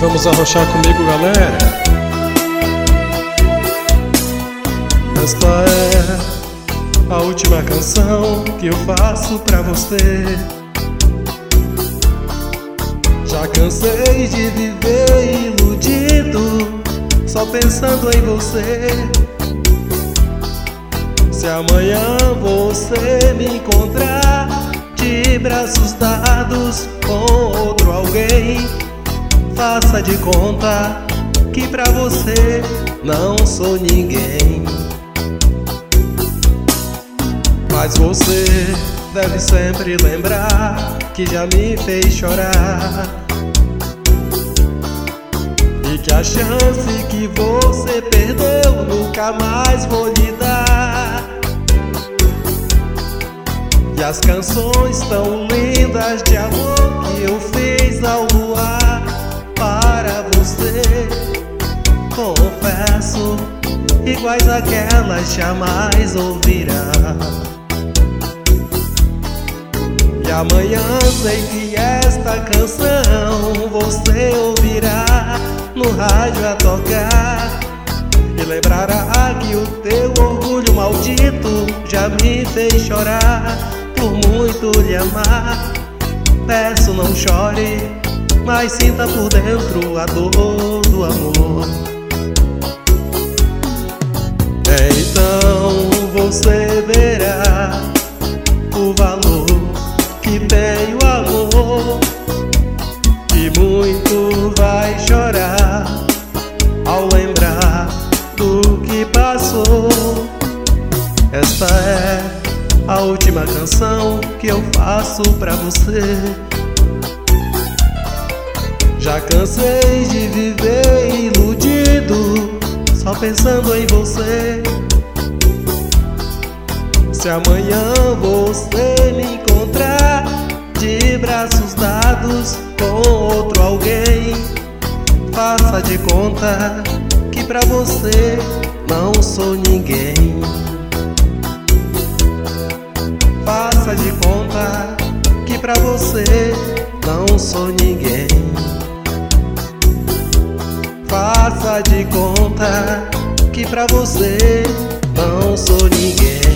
vamos arrochar comigo, galera. Esta é a última canção que eu faço pra você. Já cansei de viver iludido, só pensando em você. Se amanhã você me encontrar de braços dados com outro alguém, faça de conta que pra você não sou ninguém. Mas você deve sempre lembrar que já me fez chorar, e que a chance que você perdeu nunca mais vou lhe dar. E as canções tão lindas de amor que eu fiz ao luar para você, confesso, iguais àquelas jamais ouvirá. E amanhã sei que esta canção você ouvirá no rádio a tocar, e lembrará que o teu orgulho maldito já me fez chorar por muito lhe amar. Peço, não chore, mas sinta por dentro a dor do amor. Então você verá o valor que tem o amor, e muito vai chorar ao lembrar do que passou. Esta é a última canção que eu faço pra você. Já cansei de viver iludido, só pensando em você. Se amanhã você me encontrar de braços dados com outro alguém, faça de conta que pra você não sou ninguém. Faça de conta que pra você não sou ninguém. Faça de conta que pra você não sou ninguém.